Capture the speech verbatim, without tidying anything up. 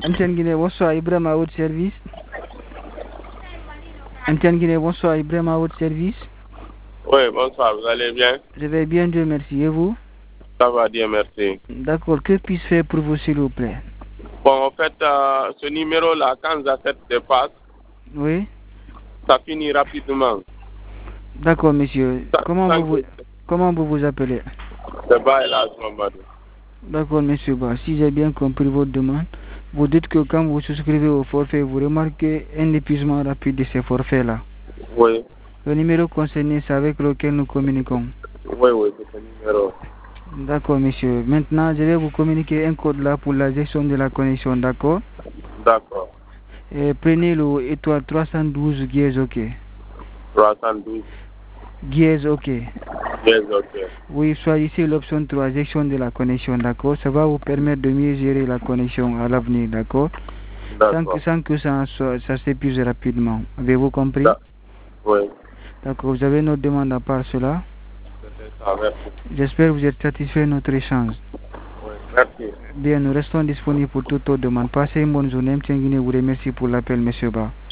M T N Guinée, bonsoir, Ibrahim à votre service. M T N Guinée, bonsoir, Ibrahim à votre service. Oui, bonsoir, vous allez bien? Je vais bien, Dieu merci. Et vous? Ça va, Dieu merci. D'accord, que puis-je faire pour vous, s'il vous plaît? Bon, en fait, euh, ce numéro-là, quand j'accepte des passes, oui, ça finit rapidement. D'accord, monsieur. Ça, Comment ça vous, vous, comment vous vous appelez? C'est pas là, Mamadou. D'accord, monsieur. Bah, si j'ai bien compris votre demande, vous dites que quand vous souscrivez au forfait, vous remarquez un épuisement rapide de ces forfaits-là. Oui. Le numéro concerné, c'est avec lequel nous communiquons. Oui, oui, c'est ce numéro. D'accord, monsieur. Maintenant, je vais vous communiquer un code là pour la gestion de la connexion, d'accord? D'accord. Et prenez le étoile trois cent douze Gears OK. trois cent douze. Gears OK. Yes, ok. Oui, choisissez l'option trois, gestion de la connexion, d'accord? Ça va vous permettre de mieux gérer la connexion à l'avenir, d'accord? Sans que, sans que ça, ça s'épuise rapidement. Avez-vous compris? Oui. D'accord, vous avez notre demande à part cela? Ça, merci. J'espère que vous êtes satisfait de notre échange. Oui, merci. Bien, nous restons disponibles pour toute autre demande. Passez une bonne journée. M T N Guinée vous remercie pour l'appel, monsieur Ba.